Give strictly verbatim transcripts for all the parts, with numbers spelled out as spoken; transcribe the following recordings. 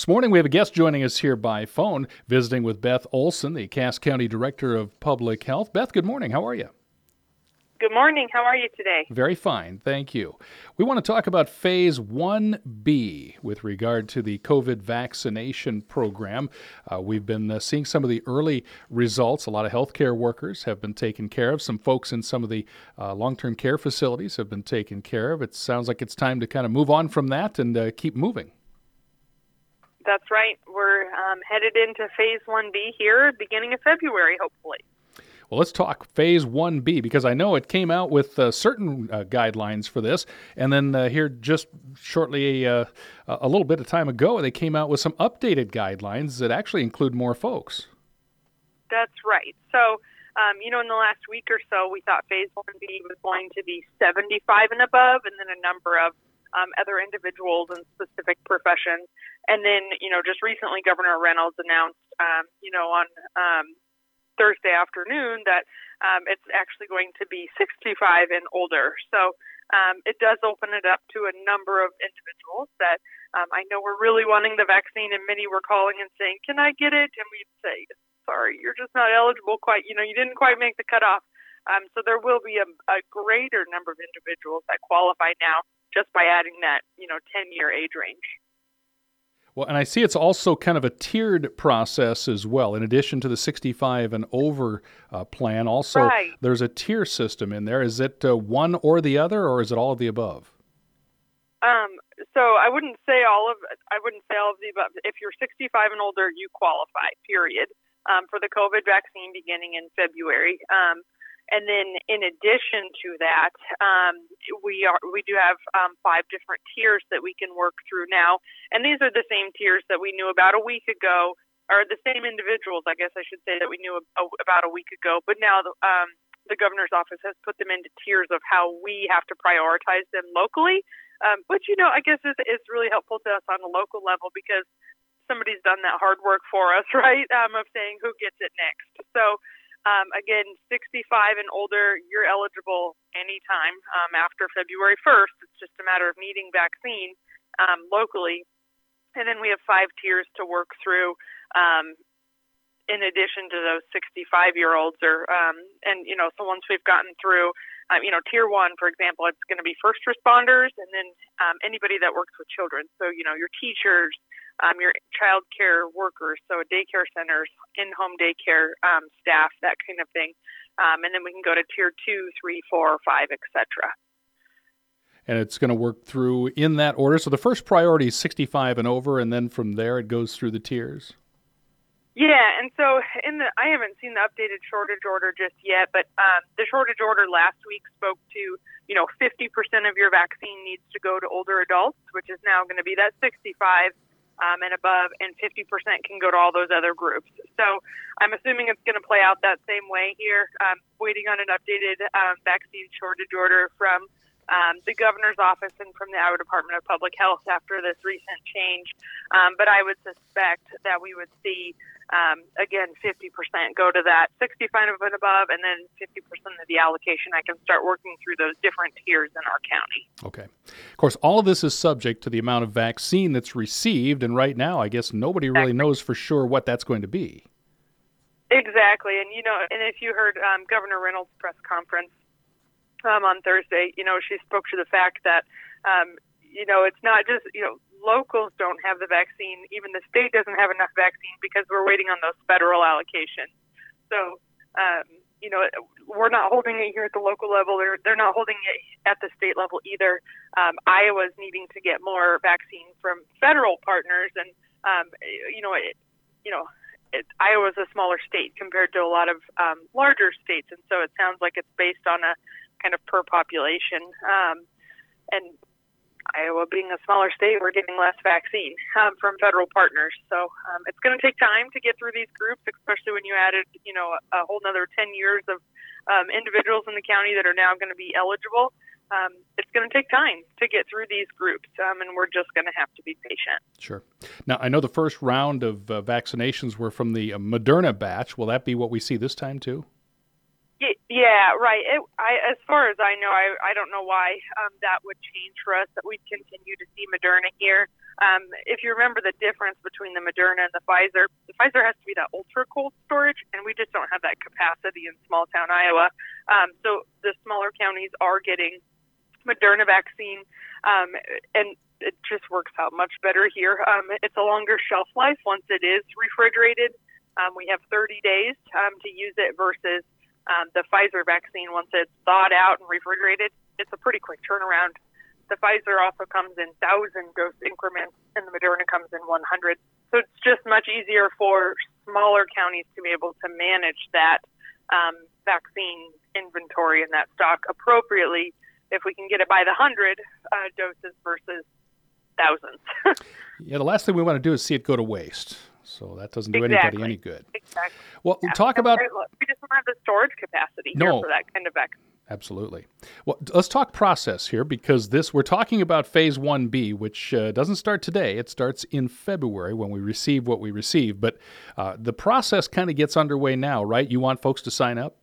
This morning we have a guest joining us here by phone, visiting with Beth Olson, the Cass County Director of Public Health. Beth, good morning. How are you? Good morning. How are you today? Very fine, thank you. We want to talk about Phase one B with regard to the COVID vaccination program. Uh, we've been uh, seeing some of the early results. A lot of healthcare workers have been taken care of. Some folks in some of the uh, long-term care facilities have been taken care of. It sounds like it's time to kind of move on from that and uh, keep moving. That's right. We're um, headed into Phase one B here, beginning of February, hopefully. Well, let's talk Phase one B, because I know it came out with uh, certain uh, guidelines for this, and then uh, here just shortly uh, a little bit of time ago, they came out with some updated guidelines that actually include more folks. That's right. So, um, you know, in the last week or so, we thought Phase one B was going to be seventy-five and above, and then a number of um, other individuals in specific professions. And then, you know, just recently, Governor Reynolds announced, um, you know, on um, Thursday afternoon that um, it's actually going to be sixty-five and older. So um, it does open it up to a number of individuals that um, I know were really wanting the vaccine, and many were calling and saying, "Can I get it?" And we'd say, "Sorry, you're just not eligible quite. You know, you didn't quite make the cutoff." Um, so there will be a, a greater number of individuals that qualify now just by adding that, you know, ten-year age range. Well, and I see it's also kind of a tiered process as well. In addition to the sixty-five and over uh, plan, also Right. there's a tier system in there. Is it uh, one or the other, or is it all of the above? Um, so I wouldn't say all of I wouldn't say all of the above. If you're sixty-five and older, you qualify. Period. Um, for the COVID vaccine beginning in February. Um, And then, in addition to that, um, we are we do have um, five different tiers that we can work through now, and these are the same tiers that we knew about a week ago, or the same individuals, I guess I should say, that we knew about a week ago. But now, the, um, the governor's office has put them into tiers of how we have to prioritize them locally. Um, which, you know, I guess is is really helpful to us on a local level, because somebody's done that hard work for us, right? Um, of saying who gets it next. So. Um, again, sixty-five and older, you're eligible anytime um, after February first. It's just a matter of needing vaccine um, locally. And then we have five tiers to work through um, in addition to those sixty-five-year-olds. Or, um, and, you know, so once we've gotten through, um, you know, tier one, for example, it's going to be first responders, and then um, anybody that works with children. So, you know, your teachers, Um, your child care workers, so daycare centers, in-home daycare um, staff, that kind of thing. Um, and then we can go to tier two, three, four, five, et cetera. And it's going to work through in that order. So the first priority is sixty-five and over, and then from there it goes through the tiers. Yeah, and so in the I haven't seen the updated shortage order just yet, but um, the shortage order last week spoke to, you know, fifty percent of your vaccine needs to go to older adults, which is now going to be that sixty-five Um, and above, and fifty percent can go to all those other groups. So I'm assuming it's going to play out that same way here. Um, waiting on an updated um, vaccine shortage order from um, the governor's office and from the Iowa Department of Public Health after this recent change. Um, but I would suspect that we would see, um, again, fifty percent go to that sixty-five and above, and then fifty percent of the allocation. I can start working through those different tiers in our county. Okay. Of course, all of this is subject to the amount of vaccine that's received, and right now, I guess nobody really Exactly. knows for sure what that's going to be. Exactly. And, you know, and if you heard um, Governor Reynolds' press conference um, on Thursday, you know, she spoke to the fact that, um, you know, it's not just, you know, locals don't have the vaccine. Even the state doesn't have enough vaccine because we're waiting on those federal allocations. So, um, you know, we're not holding it here at the local level. They're, they're not holding it at the state level either. Um, Iowa's needing to get more vaccine from federal partners. And, um, you know, it, you know, it, Iowa's a smaller state compared to a lot of um, larger states. And so it sounds like it's based on a kind of per population. Um, and Iowa being a smaller state, we're getting less vaccine um, from federal partners. So um, it's going to take time to get through these groups, especially when you added, you know, a, a whole another ten years of um, individuals in the county that are now going to be eligible. Um, it's going to take time to get through these groups, um, and we're just going to have to be patient. Sure. Now, I know the first round of uh, vaccinations were from the uh, Moderna batch. Will that be what we see this time, too? Y- Yeah, right. It, I, as far as I know, I, I don't know why um, that would change for us, that we'd continue to see Moderna here. Um, if you remember the difference between the Moderna and the Pfizer, the Pfizer has to be that ultra cold storage, and we just don't have that capacity in small town Iowa. Um, so the smaller counties are getting Moderna vaccine, um, and it just works out much better here. Um, it's a longer shelf life once it is refrigerated. Um, we have thirty days um, to use it versus um, the Pfizer vaccine. Once it's thawed out and refrigerated, it's a pretty quick turnaround. The Pfizer also comes in thousand dose increments, and the Moderna comes in one hundred. So it's just much easier for smaller counties to be able to manage that um, vaccine inventory and that stock appropriately if we can get it by the hundred uh, doses versus thousands. Yeah, the last thing we want to do is see it go to waste. So that doesn't do Exactly. anybody any good. Exactly. Well, Yeah. talk about... We just don't have the storage capacity No. here for that kind of vaccine. Absolutely. Well, let's talk process here, because this we're talking about phase one B, which uh, doesn't start today. It starts in February when we receive what we receive. But uh, the process kind of gets underway now, right? You want folks to sign up?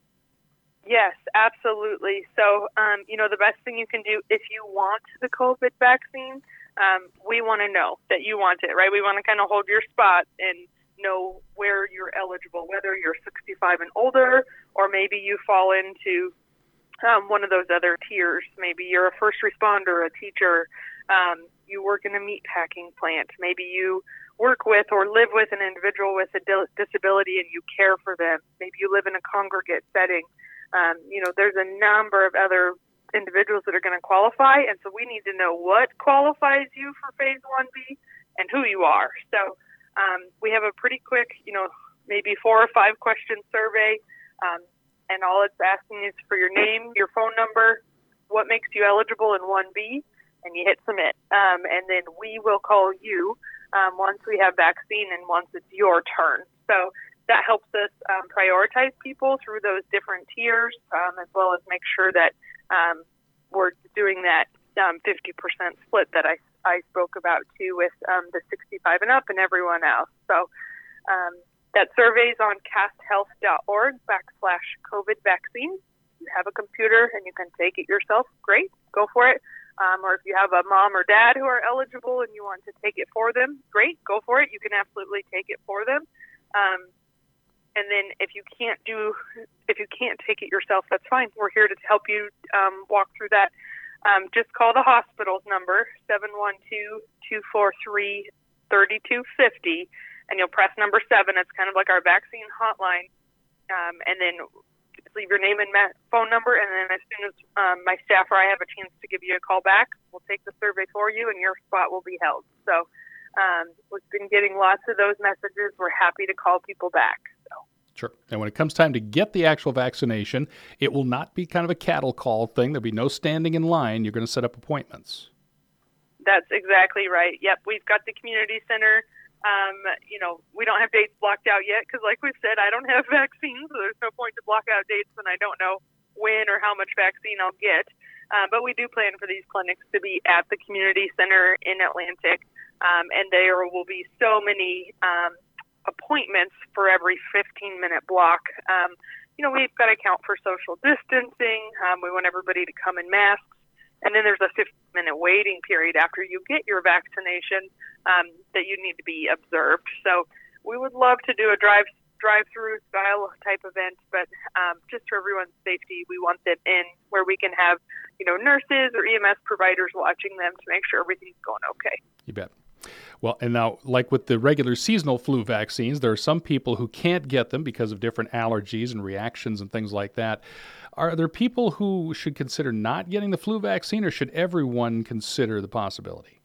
Yes, absolutely. So, um, you know, the best thing you can do if you want the COVID vaccine, um, we want to know that you want it, right? We want to kind of hold your spot and know where you're eligible, whether you're sixty-five and older, or maybe you fall into um, one of those other tiers. Maybe you're a first responder, a teacher, um, you work in a meat packing plant. Maybe you work with or live with an individual with a disability and you care for them. Maybe you live in a congregate setting. Um, you know, there's a number of other individuals that are going to qualify, and so we need to know what qualifies you for phase one B and who you are. So um, we have a pretty quick, you know, maybe four or five question survey, um, and all it's asking is for your name, your phone number, what makes you eligible in one B, and you hit submit. Um, and then we will call you um, once we have vaccine and once it's your turn. So that helps us um, prioritize people through those different tiers, um, as well as make sure that um, we're doing that um, fifty percent split that I, I spoke about too with um, the sixty-five and up and everyone else. So um, that survey is on casthealth.org backslash COVID vaccine. If you have a computer and you can take it yourself, great, go for it. Um, or if you have a mom or dad who are eligible and you want to take it for them, great, go for it. You can absolutely take it for them. Um, And then if you can't do, if you can't take it yourself, that's fine. We're here to help you um, walk through that. Um, just call the hospital's number, seven one two, two four three, three two five zero, and you'll press number seven. It's kind of like our vaccine hotline. Um, and then just leave your name and ma- phone number, and then as soon as um, my staff or I have a chance to give you a call back, we'll take the survey for you, and your spot will be held. So um, we've been getting lots of those messages. We're happy to call people back. So. Sure. And when it comes time to get the actual vaccination, it will not be kind of a cattle call thing. There'll be no standing in line. You're going to set up appointments. That's exactly right. Yep, we've got the community center. Um, you know, we don't have dates blocked out yet because, like we've said, I don't have vaccines, so there's no point to block out dates when I don't know when or how much vaccine I'll get. Uh, but we do plan for these clinics to be at the community center in Atlantic, um, and there will be so many um, appointments for every fifteen-minute block. Um, you know, we've got to account for social distancing. Um, we want everybody to come in masks. And then there's a fifteen-minute waiting period after you get your vaccination um, that you need to be observed. So we would love to do a drive drive-through style type event, but um, just for everyone's safety, we want them in where we can have, you know, nurses or E M S providers watching them to make sure everything's going okay. You bet. Well, and now, like with the regular seasonal flu vaccines, there are some people who can't get them because of different allergies and reactions and things like that. Are there people who should consider not getting the flu vaccine, or should everyone consider the possibility?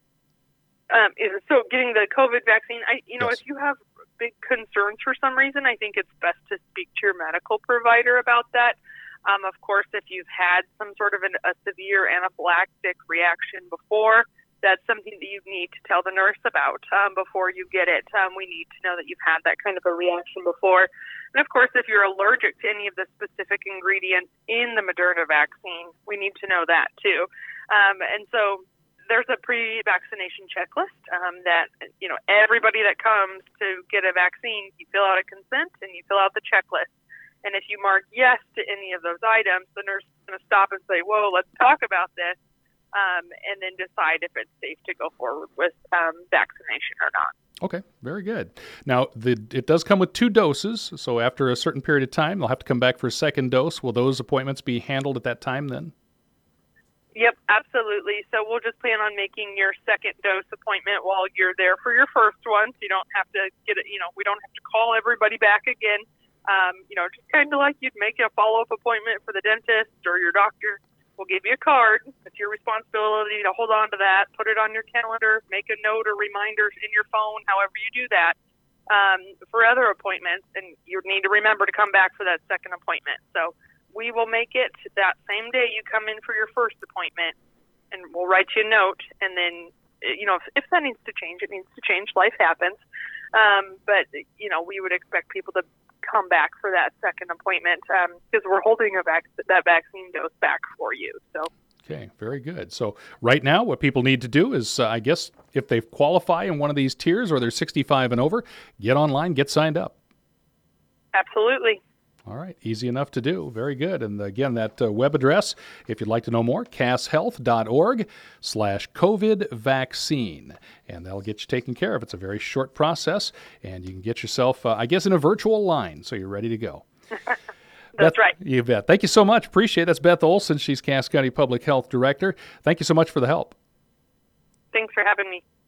Um, so getting the COVID vaccine, I, you know, Yes. if you have big concerns for some reason, I think it's best to speak to your medical provider about that. Um, of course, if you've had some sort of an, a severe anaphylactic reaction before, that's something that you need to tell the nurse about um, before you get it. Um, we need to know that you've had that kind of a reaction before. And of course, if you're allergic to any of the specific ingredients in the Moderna vaccine, we need to know that too. Um, and so there's a pre-vaccination checklist um, that, you know, everybody that comes to get a vaccine, you fill out a consent and you fill out the checklist. And if you mark yes to any of those items, the nurse is going to stop and say, whoa, let's talk about this, um, and then decide if it's safe to go forward with um, vaccination or not. Okay, very good. Now, the, it does come with two doses, so after a certain period of time, they'll have to come back for a second dose. Will those appointments be handled at that time then? Yep, absolutely. So we'll just plan on making your second dose appointment while you're there for your first one. So you don't have to get it, you know, we don't have to call everybody back again. Um, you know, just kind of like you'd make a follow-up appointment for the dentist or your doctor. We'll give you a card. It's your responsibility to hold on to that, put it on your calendar, make a note or reminders in your phone, however you do that, um, for other appointments. And you need to remember to come back for that second appointment. So we will make it that same day you come in for your first appointment, and we'll write you a note. And then, you know, if, if that needs to change, it needs to change. Life happens. Um, but, you know, we would expect people to come back for that second appointment because um, we're holding a vac- that vaccine dose back for you. So. Okay, very good. So right now what people need to do is, uh, I guess, if they qualify in one of these tiers or they're sixty-five and over, get online, get signed up. Absolutely. All right, easy enough to do. Very good. And again, that uh, web address, if you'd like to know more, casshealth.org slash COVID vaccine. And that'll get you taken care of. It's a very short process, and you can get yourself, uh, I guess, in a virtual line, so you're ready to go. That's Beth, right. You bet. Thank you so much. Appreciate it. That's Beth Olson. She's Cass County Public Health Director. Thank you so much for the help. Thanks for having me.